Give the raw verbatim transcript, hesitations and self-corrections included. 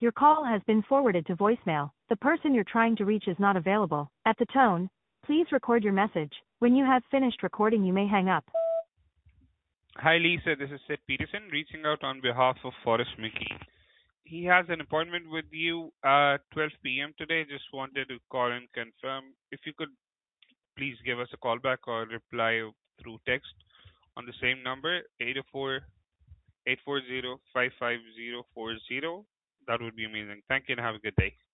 Your call has been forwarded to voicemail. The person you're trying to reach is not available. At the tone, please record your message. When you have finished recording, you may hang up. Hi, Lisa. This is Sid Peterson reaching out on behalf of Forrest Mickey. He has an appointment with you at twelve p.m. today. Just wanted to call and confirm. If you could please give us a call back or reply through text on the same number, eight oh four, eight four zero, five five zero four zero. That would be amazing. Thank you and have a good day.